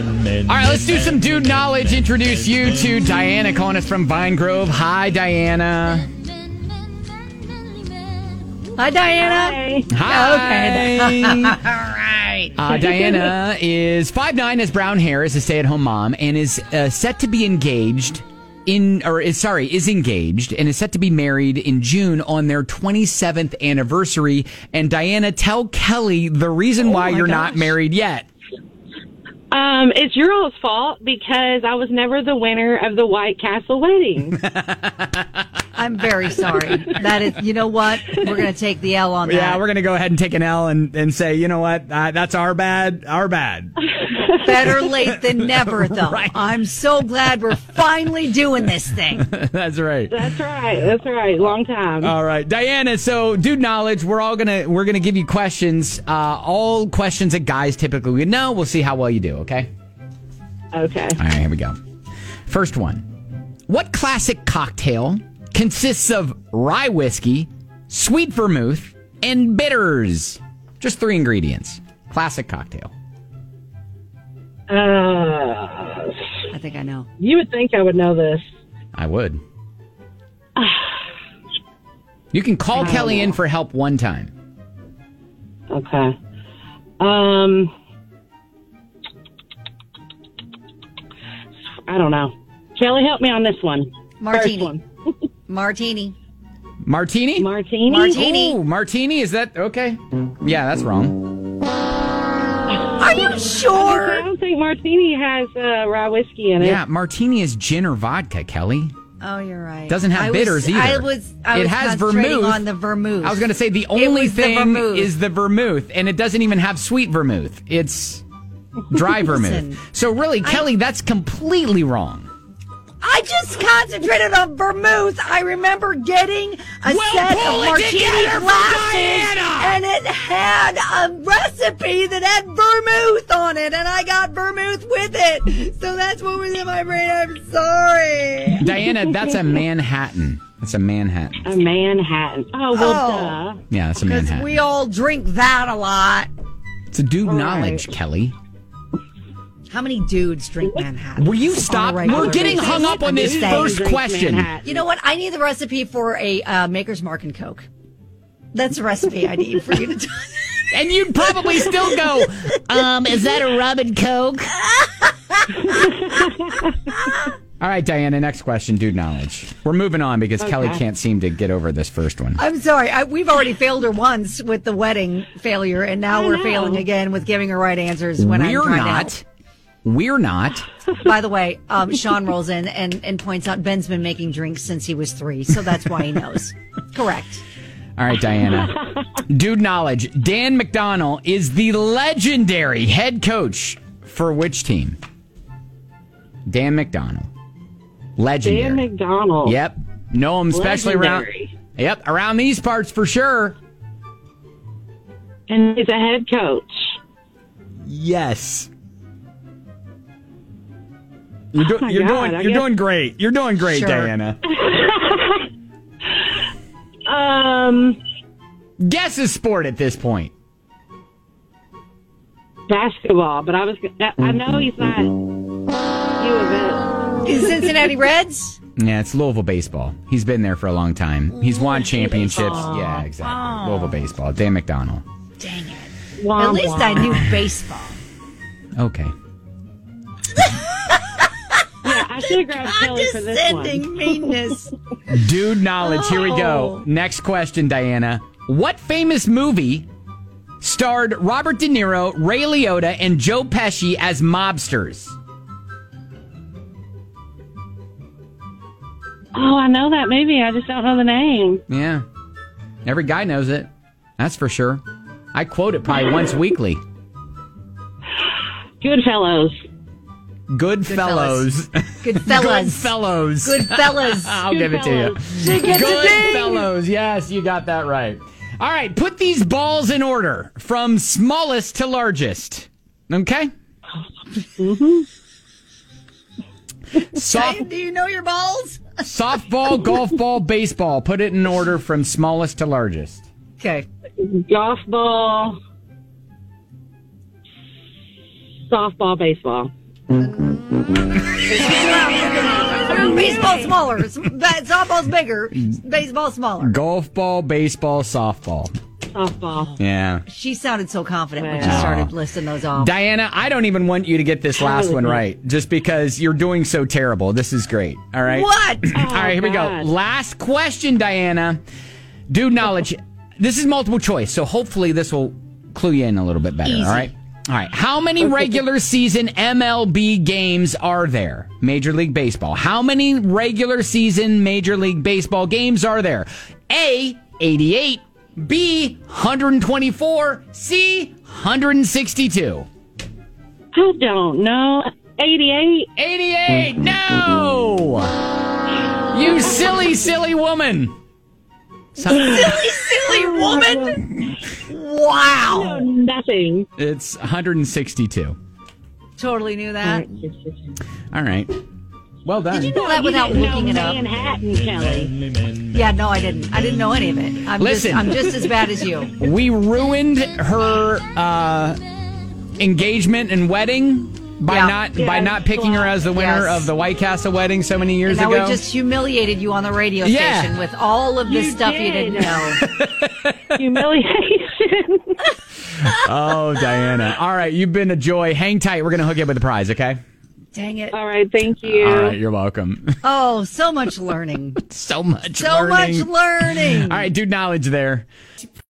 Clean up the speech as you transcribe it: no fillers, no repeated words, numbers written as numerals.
right, let's do some dude knowledge. Introduce you to Diana calling us from Vine Grove. Hi, Diana. Hi, Diana. Hi. Okay. All right. Diana is 5'9", has brown hair, is a stay-at-home mom, and is set to be engaged is engaged and is set to be married in June on their 27th anniversary. And Diana, tell Kelly the reason why you're not married yet. It's your all's fault because I was never the winner of the White Castle wedding. I'm very sorry. That is, you know what? We're going to take the L on that. Yeah, we're going to go ahead and take an L and say, you know what? That's our bad. Better late than never, though. Right. I'm so glad we're finally doing this thing. That's right. That's right. Long time. All right, Diana. So, dude knowledge. We're gonna give you questions. All questions that guys typically would know. We'll see how well you do. Okay. Okay. All right. Here we go. First one. What classic cocktail consists of rye whiskey, sweet vermouth, and bitters? Just 3 ingredients. Classic cocktail. I think I know. You would think I would know this. I would. You can call Kelly in for help one time. Okay. I don't know. Kelly, help me on this one. Martini. First one. Martini. Martini? Martini. Ooh, martini. Is that okay? Yeah, that's wrong. Are you sure? I don't think martini has rye whiskey in it. Yeah, martini is gin or vodka, Kelly. Oh, you're right. Doesn't have bitters either. I was has concentrating vermouth. on the vermouth. I was going to say the only thing is the vermouth, and it doesn't even have sweet vermouth. It's dry vermouth. So really, Kelly, that's completely wrong. I just concentrated on vermouth. I remember getting a set of martini glasses, and it had a recipe that had vermouth on it, and I got vermouth with it. So that's what was in my brain. I'm sorry. Diana, that's a Manhattan. That's a Manhattan. A Manhattan. Oh, well, duh. Yeah, that's a Manhattan. Because we all drink that a lot. It's a dude knowledge, Kelly. How many dudes drink Manhattan? Will you stop? We're getting hung up on this first question. You know what? I need the recipe for a Maker's Mark and Coke. That's a recipe I need for you to do. And you'd probably still go, is that a rum and Coke? All right, Diana, next question, dude knowledge. We're moving on because Kelly can't seem to get over this first one. I'm sorry. We've already failed her once with the wedding failure, and now we're failing again with giving her right answers when I'm trying to help. We're not. By the way, Sean rolls in and points out Ben's been making drinks since he was 3, so that's why he knows. Correct. All right, Diana. Dude knowledge. Dan McDonnell is the legendary head coach for which team? Dan McDonnell. Legendary. Dan McDonnell. Yep. Know him especially around these parts for sure. And he's a head coach. Yes. You're doing great. You're doing great, sure. Diana. Guess a sport at this point. Basketball, but I know he's not U of L. Is Cincinnati Reds? Yeah, it's Louisville baseball. He's been there for a long time. He's won championships. Yeah, exactly. Louisville baseball. Dan McDonnell. Dang it. At least I knew baseball. Okay. I should have grabbed Kelly for this one. Condescending meanness. Dude knowledge. Here we go. Next question, Diana. What famous movie starred Robert De Niro, Ray Liotta, and Joe Pesci as mobsters? Oh, I know that movie. I just don't know the name. Yeah. Every guy knows it. That's for sure. I quote it probably once weekly. Goodfellas. Goodfellas. Goodfellas. Goodfellas. I'll give it to you. Goodfellas. Yes, you got that right. All right, put these balls in order from smallest to largest. Okay? Mm-hmm. Do you know your balls? Softball, golf ball, baseball. Put it in order from smallest to largest. Okay. Golf ball, softball, baseball. Baseball smaller. Softball's bigger. Baseball smaller. Golf ball, baseball, softball. Softball. Yeah. She sounded so confident when she started listing those off. Diana, I don't even want you to get this last one right, just because you're doing so terrible. This is great. All right. What? All right, here we go. Last question, Diana. Dude knowledge. This is multiple choice, so hopefully this will clue you in a little bit better. Easy. All right. All right. How many regular season MLB games are there? Major League Baseball. How many regular season Major League Baseball games are there? A, 88. B, 124. C, 162. I don't know. 88. 88. No. You silly, silly woman. Silly woman. Wow. Nothing. It's 162. Totally knew that. All right. Well done. Did you know that without looking it up? Manhattan, Kelly. Yeah, no, I didn't. I didn't know any of it. I'm just as bad as you. We ruined her engagement and wedding by not picking her as the winner of the White Castle wedding so many years ago. ago. We just humiliated you on the radio station with all of this stuff you didn't know. Humiliation. Oh, Diana. All right, you've been a joy. Hang tight. We're going to hook you up with the prize, okay? Dang it. All right, thank you. All right, you're welcome. Oh, so much learning. So much learning. All right, dude knowledge there.